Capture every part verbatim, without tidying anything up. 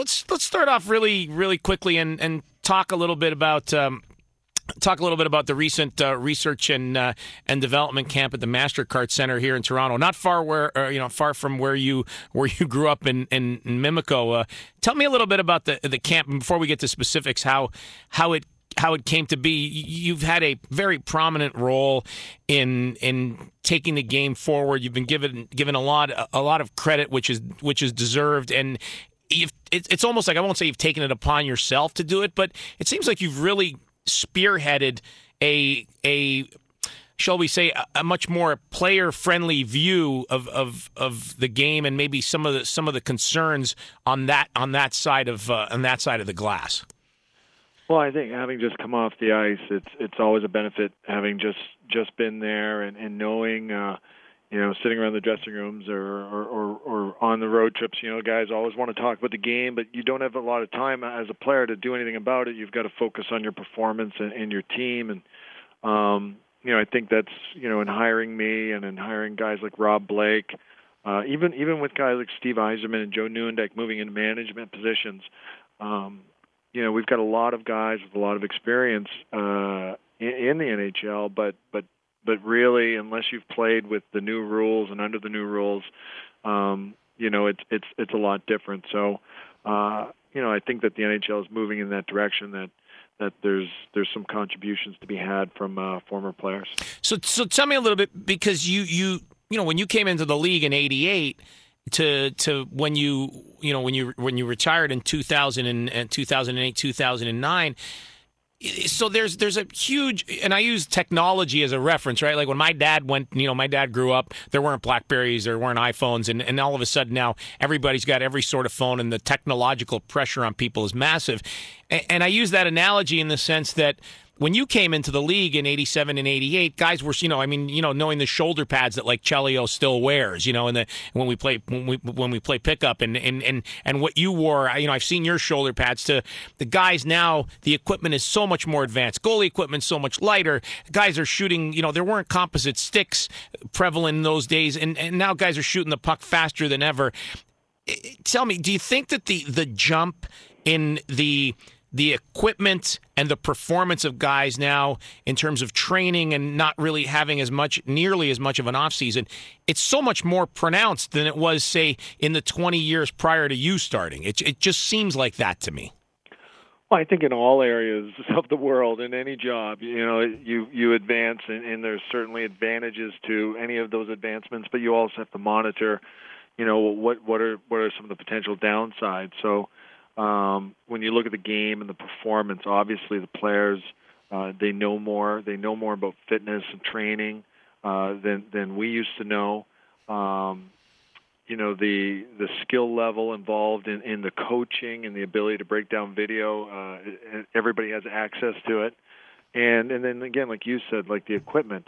let's let's start off really really quickly and and talk a little bit about. Um, Talk a little bit about the recent uh, research and uh, and development camp at the Mastercard Center here in Toronto, not far where uh, you know far from where you where you grew up in in, in Mimico. Uh, tell me a little bit about the the camp before we get to specifics. How how it how it came to be. You've had a very prominent role in in taking the game forward. You've been given given a lot a lot of credit, which is which is deserved, and you've, it, it's almost like I won't say you've taken it upon yourself to do it, but it seems like you've really spearheaded a a shall we say a, a much more player friendly view of, of of the game and maybe some of the some of the concerns on that on that side of uh, on that side of the glass. Well, I think having just come off the ice, it's it's always a benefit having just just been there and, and knowing uh, you know, sitting around the dressing rooms or, or, or, or on the road trips, you know, guys always want to talk about the game, but you don't have a lot of time as a player to do anything about it. You've got to focus on your performance and, and your team. And, um, you know, I think that's, you know, in hiring me and in hiring guys like Rob Blake, uh, even even with guys like Steve Yzerman and Joe Nieuwendyk moving into management positions, um, you know, we've got a lot of guys with a lot of experience uh, in, in the N H L, but but But really, unless you've played with the new rules and under the new rules, um, you know, it's it's it's a lot different. So, uh, you know, I think that the N H L is moving in that direction. That that there's there's some contributions to be had from uh, former players. So, so tell me a little bit, because you you you know when you came into the league in eighty-eight to to when you you know when you when you retired in two thousand and two thousand eight two thousand nine. So there's there's a huge, and I use technology as a reference, right? Like when my dad went, you know, my dad grew up, there weren't Blackberries, there weren't iPhones, and, and all of a sudden now everybody's got every sort of phone, and the technological pressure on people is massive. And, and I use that analogy in the sense that when you came into the league in eighty-seven and eighty-eight, guys were, you know, I mean, you know, knowing the shoulder pads that like Chelio still wears, you know, and the when we play when we when we play pickup and and and and what you wore, you know, I've seen your shoulder pads. To the guys now, the equipment is so much more advanced. Goalie equipment so much lighter. Guys are shooting, you know, there weren't composite sticks prevalent in those days, and and now guys are shooting the puck faster than ever. Tell me, do you think that the the jump in the the equipment and the performance of guys now in terms of training and not really having as much, nearly as much of an offseason, it's so much more pronounced than it was, say, in the twenty years prior to you starting? It, it just seems like that to me. Well, I think in all areas of the world, in any job, you know, you, you advance, and, and there's certainly advantages to any of those advancements, but you also have to monitor, you know, what, what are what are some of the potential downsides. So, Um, when you look at the game and the performance, obviously the players, uh, they know more. They know more about fitness and training uh, than than we used to know. Um, you know, the the skill level involved in, in the coaching and the ability to break down video, uh, everybody has access to it. And and then again, like you said, like the equipment,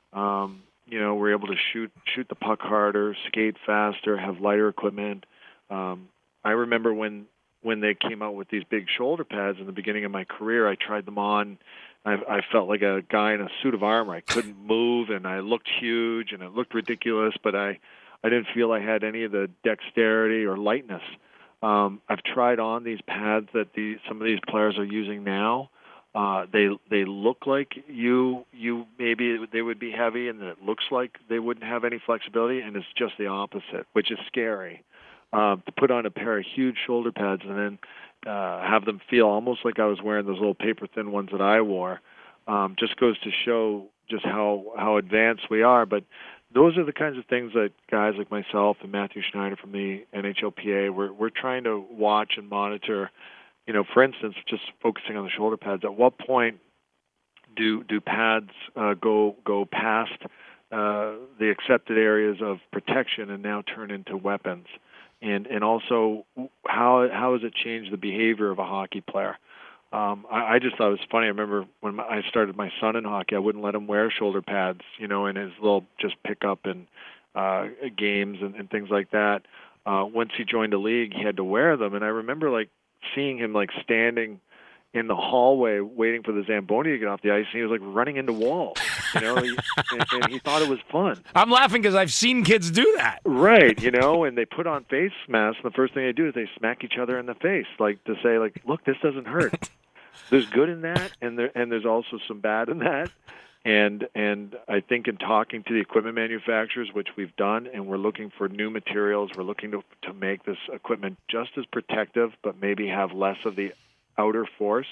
um, you know, we're able to shoot shoot the puck harder, skate faster, have lighter equipment. Um, I remember when when they came out with these big shoulder pads in the beginning of my career, I tried them on. I, I felt like a guy in a suit of armor. I couldn't move, and I looked huge, and it looked ridiculous, but I, I didn't feel I had any of the dexterity or lightness. Um, I've tried on these pads that the, some of these players are using now. Uh, they they look like you you maybe they would be heavy, and it looks like they wouldn't have any flexibility, and it's just the opposite, which is scary. Uh, to put on a pair of huge shoulder pads and then uh, have them feel almost like I was wearing those little paper-thin ones that I wore, um, just goes to show just how, how advanced we are. But those are the kinds of things that guys like myself and Matthew Schneider from the N H L P A, we're, we're trying to watch and monitor. You know, for instance, just focusing on the shoulder pads, at what point do do pads uh, go go past uh, the accepted areas of protection and now turn into weapons? And and also, how how has it changed the behavior of a hockey player? Um, I, I just thought it was funny. I remember when I started my son in hockey, I wouldn't let him wear shoulder pads, you know, in his little just pickup and uh, games and, and things like that. Uh, once he joined the league, he had to wear them, and I remember like seeing him like standing in the hallway waiting for the Zamboni to get off the ice, and he was like running into walls, you know, and, and he thought it was fun. I'm laughing because I've seen kids do that. Right, you know, and they put on face masks, and the first thing they do is they smack each other in the face, like to say, like, look, this doesn't hurt. There's good in that, and there and there's also some bad in that. And and I think in talking to the equipment manufacturers, which we've done, and we're looking for new materials, we're looking to to make this equipment just as protective, but maybe have less of the outer force.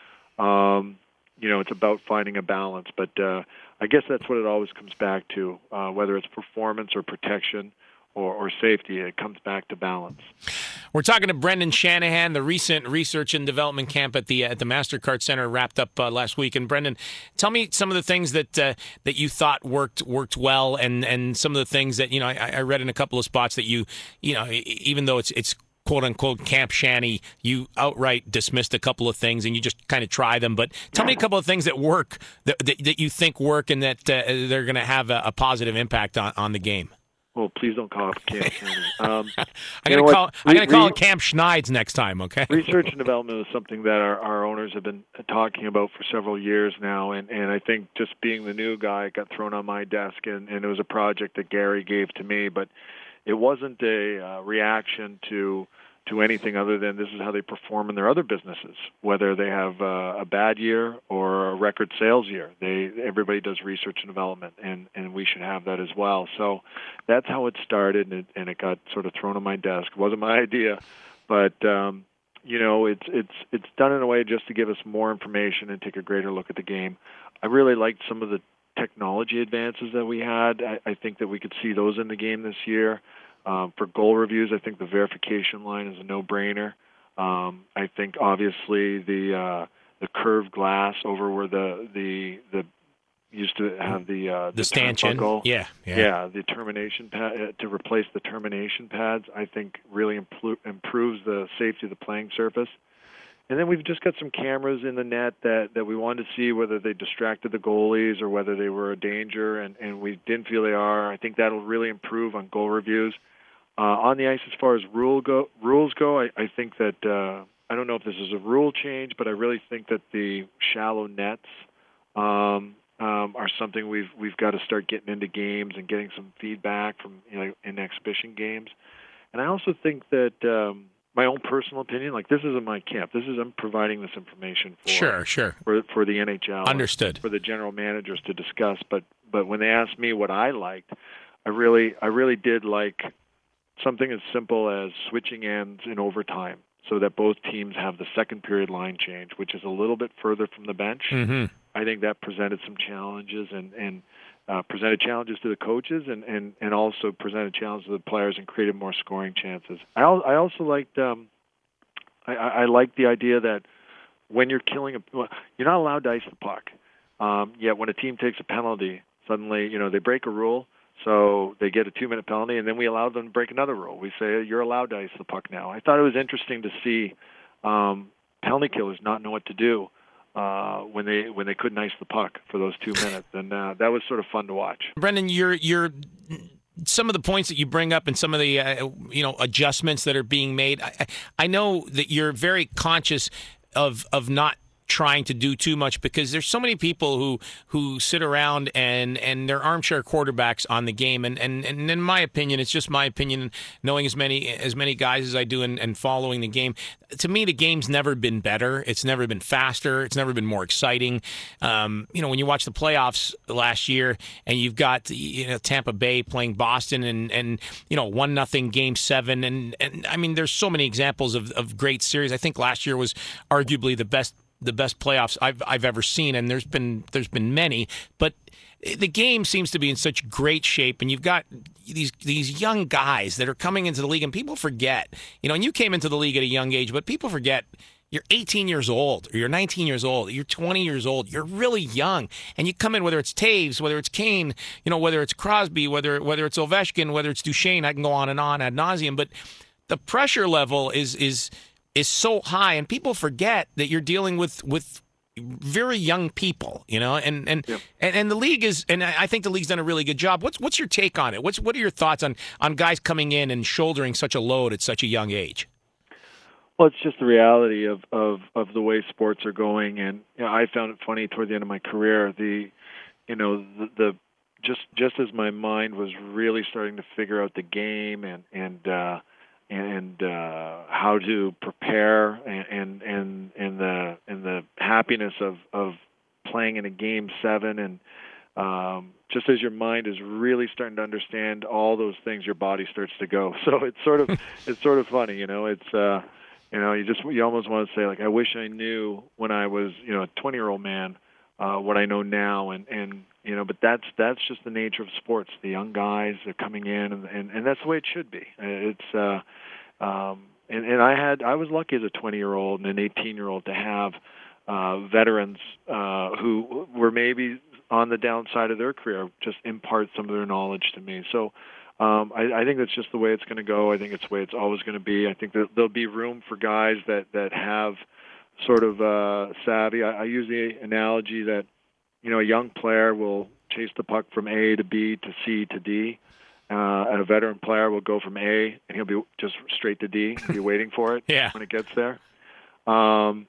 Um, you know, it's about finding a balance. But uh, I guess that's what it always comes back to, uh, whether it's performance or protection or, or safety. It comes back to balance. We're talking to Brendan Shanahan. The recent research and development camp at the at the MasterCard Center wrapped up uh, last week. And Brendan, tell me some of the things that uh, that you thought worked worked well, and, and some of the things that, you know, I, I read in a couple of spots that you you know even though it's it's quote unquote Camp Shanny, you outright dismissed a couple of things and you just kind of try them. But tell me a couple of things that work that that, that you think work and that uh, they're going to have a, a positive impact on, on the game. Well, please don't call it Camp Shanny. Um, I'm going to call. I'm going to call it Camp Schneid's next time. Okay. Research and development is something that our, our owners have been talking about for several years now, and, and I think just being the new guy, it got thrown on my desk, and, and it was a project that Gary gave to me, but it wasn't a uh, reaction to to anything other than this is how they perform in their other businesses, whether they have uh, a bad year or a record sales year. They everybody does research and development, and, and we should have that as well. So that's how it started, and it, and it got sort of thrown on my desk. It wasn't my idea, but um, you know, it's it's it's done in a way just to give us more information and take a greater look at the game. I really liked some of the technology advances that we had. I, I think that we could see those in the game this year. Um, for goal reviews, I think the verification line is a no-brainer. Um, I think obviously the uh, the curved glass over where the the the used to have the uh, the, the stanchion, yeah, yeah, yeah, the termination pad uh, to replace the termination pads, I think really impl- improves the safety of the playing surface. And then we've just got some cameras in the net that, that we wanted to see whether they distracted the goalies or whether they were a danger, and, and we didn't feel they are. I think that'll really improve on goal reviews. Uh, on the ice, as far as rule go, rules go, I, I think that, uh, I don't know if this is a rule change, but I really think that the shallow nets um, um, are something we've we've got to start getting into games and getting some feedback from, you know, in exhibition games. And I also think that um, my own personal opinion, like this isn't my camp. This is I'm providing this information for sure, sure for for the N H L, understood, for the general managers to discuss. But but when they asked me what I liked, I really I really did like something as simple as switching ends in overtime, so that both teams have the second period line change, which is a little bit further from the bench. Mm-hmm. I think that presented some challenges and and. Uh, presented challenges to the coaches and, and, and also presented challenges to the players and created more scoring chances. I, al- I also liked um, I, I liked the idea that when you're killing a, well, you're not allowed to ice the puck. Um, yet when a team takes a penalty, suddenly you know they break a rule, so they get a two-minute penalty, and then we allow them to break another rule. We say you're allowed to ice the puck now. I thought it was interesting to see um, penalty killers not know what to do Uh, when they when they couldn't ice the puck for those two minutes, and uh, that was sort of fun to watch. Brendan, you're you're some of the points that you bring up and some of the uh, you know adjustments that are being made. I, I know that you're very conscious of of not trying to do too much because there's so many people who who sit around and and they're armchair quarterbacks on the game, and and, and in my opinion, it's just my opinion, knowing as many as many guys as I do and, and following the game, to me the game's never been better, it's never been faster, it's never been more exciting. Um, you know, when you watch the playoffs last year and you've got you know Tampa Bay playing Boston and and you know one nothing game seven, and and I mean there's so many examples of, of great series. I think last year was arguably the best the best playoffs I've I've ever seen, and there's been there's been many, but the game seems to be in such great shape, and you've got these these young guys that are coming into the league, and people forget, you know, and you came into the league at a young age, but people forget you're eighteen years old, or you're nineteen years old, or you're twenty years old, you're really young, and you come in, whether it's Taves, whether it's Kane, you know, whether it's Crosby, whether whether it's Ovechkin, whether it's Duchesne, I can go on and on ad nauseum, but the pressure level is is is so high, and people forget that you're dealing with, with very young people, you know, and and, yep. and and the league is, and I think the league's done a really good job. What's what's your take on it? What's what are your thoughts on, on guys coming in and shouldering such a load at such a young age? Well, it's just the reality of, of, of the way sports are going, and you know, I found it funny toward the end of my career. The you know the, the just just as my mind was really starting to figure out the game and and uh, and uh, how to prepare and and and, and the and the happiness of, of playing in a game seven and um, just as your mind is really starting to understand all those things, your body starts to go. So it's sort of it's sort of funny, you know. It's uh, you know you just you almost want to say like I wish I knew when I was you know a twenty year old man uh, what I know now, and and you know but that's that's just the nature of sports. The young guys are coming in, and and, and that's the way it should be. It's uh, um, and and I had I was lucky as a twenty year old and an eighteen year old to have uh, veterans uh, who were maybe on the downside of their career, just impart some of their knowledge to me. So um, I, I think that's just the way it's going to go. I think it's the way it's always going to be. I think that there'll be room for guys that, that have sort of uh, savvy. I, I use the analogy that, you know, a young player will chase the puck from A to B to C to D. Uh, and a veteran player will go from A and he'll be just straight to D, be waiting for it yeah. when it gets there. Um,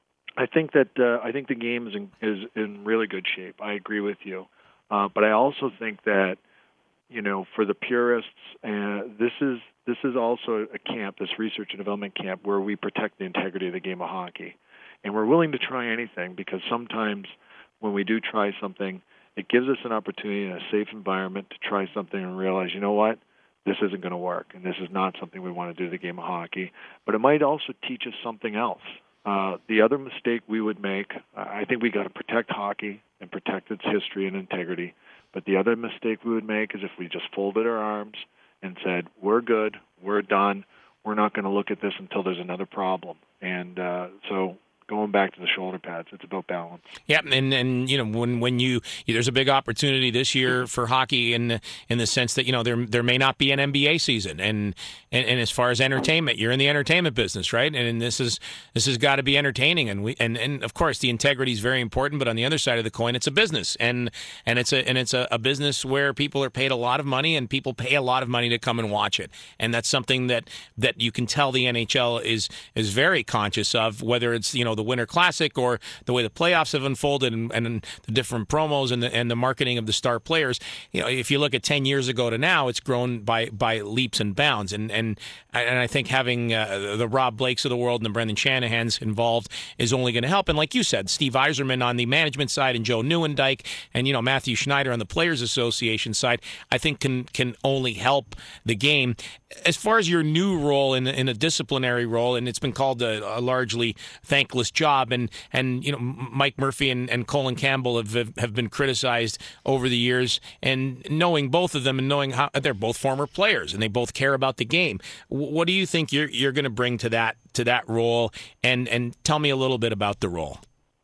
I think that uh, I think the game is in, is in really good shape. I agree with you, uh, but I also think that you know for the purists, uh, this is this is also a camp, this research and development camp, where we protect the integrity of the game of hockey, and we're willing to try anything because sometimes when we do try something, it gives us an opportunity in a safe environment to try something and realize, you know what, this isn't going to work, and this is not something we want to do to the game of hockey. But it might also teach us something else. Uh, the other mistake we would make, I think we got to protect hockey and protect its history and integrity. But the other mistake we would make is if we just folded our arms and said, we're good, we're done, we're not going to look at this until there's another problem. And uh, so going back to the shoulder pads, it's about balance. Yeah, and and you know when when you there's a big opportunity this year for hockey in in the sense that you know there there may not be an N B A season, and and, and as far as entertainment, you're in the entertainment business, right? And, and this is this has got to be entertaining, and we and, and of course the integrity is very important, but on the other side of the coin, it's a business, and and it's a and it's a, a business where people are paid a lot of money, and people pay a lot of money to come and watch it, and that's something that that you can tell the N H L is is very conscious of, whether it's you know the Winter Classic or the way the playoffs have unfolded and, and the different promos and the and the marketing of the star players. You know, if you look at ten years ago to now, it's grown by by leaps and bounds. And and and I think having uh, the Rob Blakes of the world and the Brendan Shanahans involved is only going to help. And like you said, Steve Yzerman on the management side and Joe Neuendijk and you know Matthew Schneider on the Players Association side, I think can can only help the game. As far as your new role in in a disciplinary role, and it's been called a, a largely thankless job, and and you know Mike Murphy and, and Colin Campbell have have been criticized over the years, and knowing both of them and knowing how they're both former players and they both care about the game, what do you think you're you're going to bring to that to that role? And and tell me a little bit about the role.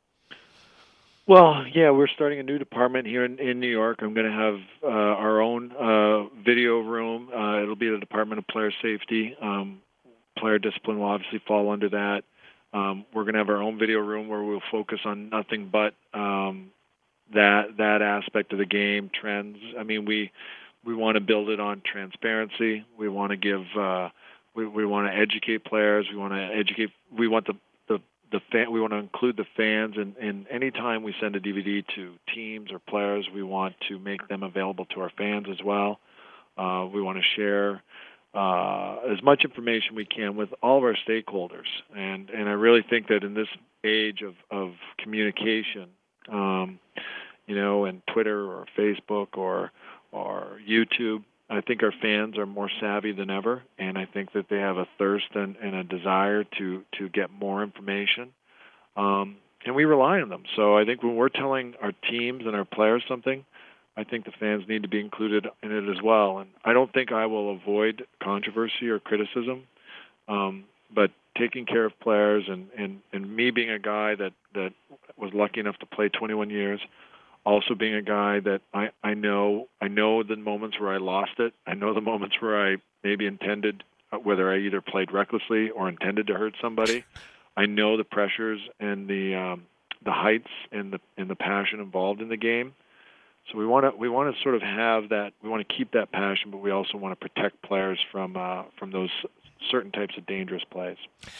Well, yeah, we're starting a new department here in, in New York. I'm going to have uh, our own uh, video room. Uh, it'll be the Department of Player Safety. Um, player discipline will obviously fall under that. Um, we're going to have our own video room where we'll focus on nothing but um, that that aspect of the game, trends. I mean, we we want to build it on transparency. We want to give. Uh, we we want to educate players. We want to educate. We want the the the fan. We want to include the fans. And, and anytime we send a D V D to teams or players, we want to make them available to our fans as well. Uh, we want to share Uh, as much information we can with all of our stakeholders, and and I really think that in this age of of communication, um, you know, and Twitter or Facebook or or YouTube, I think our fans are more savvy than ever, and I think that they have a thirst and, and a desire to to get more information, um, and we rely on them. So I think when we're telling our teams and our players something, I think the fans need to be included in it as well. And I don't think I will avoid controversy or criticism, um, but taking care of players and, and, and me being a guy that, that was lucky enough to play twenty-one years, also being a guy that I, I know I know the moments where I lost it. I know the moments where I maybe intended, whether I either played recklessly or intended to hurt somebody. I know the pressures and the um, the heights and the and the passion involved in the game. So we want to we want to sort of have that. We want to keep that passion, but we also want to protect players from uh, from those certain types of dangerous plays.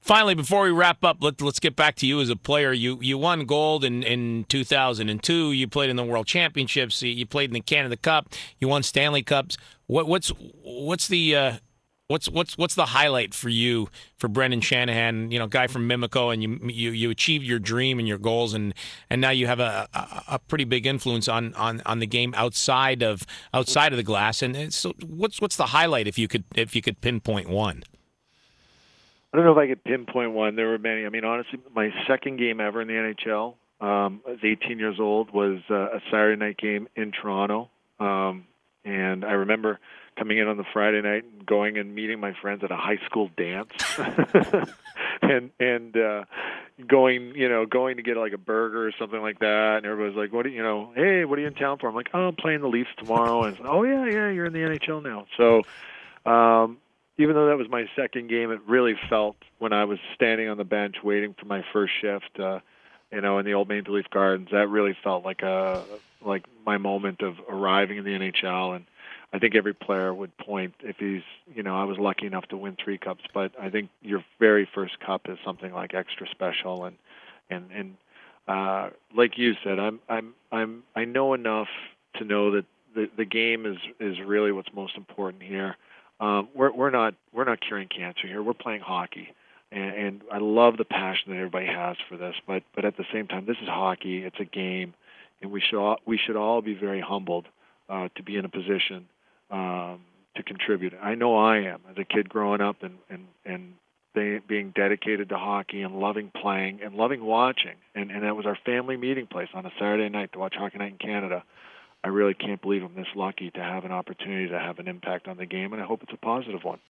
Finally, before we wrap up, let, let's get back to you as a player. You you won gold in, in two thousand two. You played in the World Championships. You played in the Canada Cup. You won Stanley Cups. What what's what's the uh, what's what's what's the highlight for you for Brendan Shanahan? You know, guy from Mimico, and you you, you achieved your dream and your goals, and, and now you have a, a, a pretty big influence on, on, on the game outside of outside of the glass. And so, what's what's the highlight if you could if you could pinpoint one? I don't know if I could pinpoint one. There were many. I mean, honestly, my second game ever in the N H L, um, I was eighteen years old, was uh, a Saturday night game in Toronto. Um, and I remember coming in on the Friday night and going and meeting my friends at a high school dance, and and uh, going, you know, going to get like a burger or something like that. And everybody's like, "What do you, you know? Hey, what are you in town for?" I'm like, "Oh, I'm playing the Leafs tomorrow." And it's like, "Oh yeah, yeah, you're in the N H L now." So. Um, Even though that was my second game, it really felt when I was standing on the bench waiting for my first shift, uh, you know, in the old Maple Leaf Gardens. That really felt like a like my moment of arriving in the N H L. And I think every player would point if he's, you know, I was lucky enough to win three cups, but I think your very first cup is something like extra special. And and and uh, like you said, I'm I'm I'm I know enough to know that the the game is is really what's most important here. Um, we're we're not we're not curing cancer here. We're playing hockey, and, and I love the passion that everybody has for this. But but at the same time, this is hockey. It's a game, and we should all, we should all be very humbled uh, to be in a position um, to contribute. I know I am as a kid growing up and and and they, being dedicated to hockey and loving playing and loving watching. And and that was our family meeting place on a Saturday night to watch Hockey Night in Canada. I really can't believe I'm this lucky to have an opportunity to have an impact on the game, and I hope it's a positive one.